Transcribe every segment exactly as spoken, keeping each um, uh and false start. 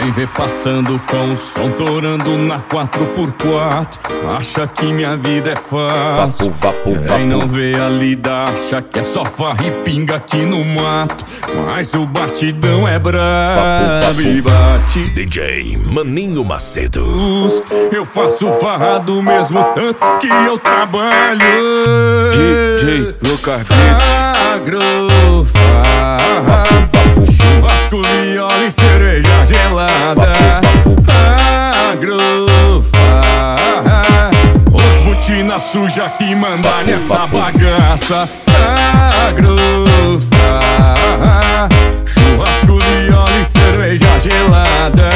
Me vê passando com o som torando na quatro por quatro. Acha que minha vida é fácil. Quem não vê a lida acha que é só farra e pinga aqui no mato. Mas o batidão é brabo e bate. D J Maninho Macedo. Eu faço farra do mesmo tanto que eu trabalho. D J Lucas Agrofarra, churrasco, viola e cerveja gelada. Agrofarra, os botina suja que manda nessa bagaça. Agrofarra, churrasco, viola e cerveja gelada.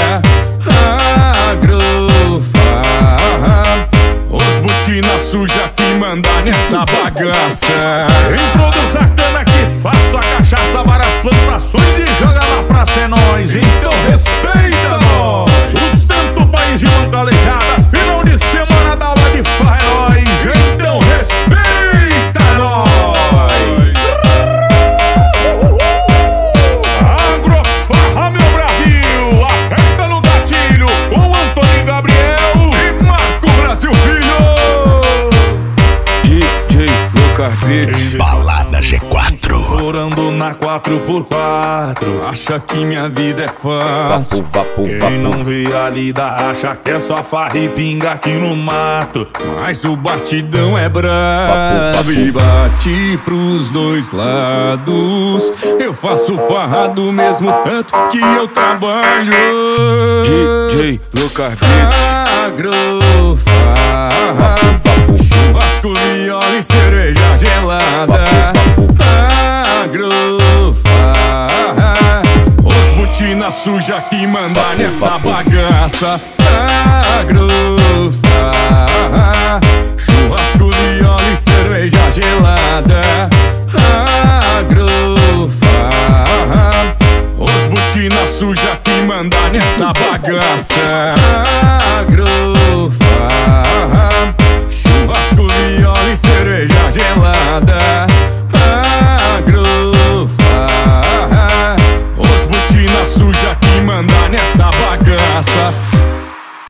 Agrofarra, os botina suja que manda nessa bagaça. Introduz a cana que faço a cachaça, várias plantações e joga na praça, é nóis. Então respeita nós. Sustenta o país de mão calejada, final de semana da aula de farra, é nóis. Então respeita nós. Agrofarra, meu Brasil, aperta no gatilho com Antônio Gabriel E Marco Brasil Filho. D J Lucas Verde. Balada G quatro. Orando na quatro por quatro. Acha que minha vida é fácil. Quem não vê a lida acha que é só farra e pinga aqui no mato. Mas o batidão é brabo e bate pros dois lados. Eu faço farra do mesmo tanto que eu trabalho. D J Lucas Verde. Agrofarra, churrasco, viola e cerveja gelada. Agrofarra, os botina suja que manda nessa bagaça. Agrofarra, churrasco, viola e cerveja gelada. Agrofarra, os botina suja que manda nessa bagaça. Agrofarra, churrasco, viola e cerveja gelada.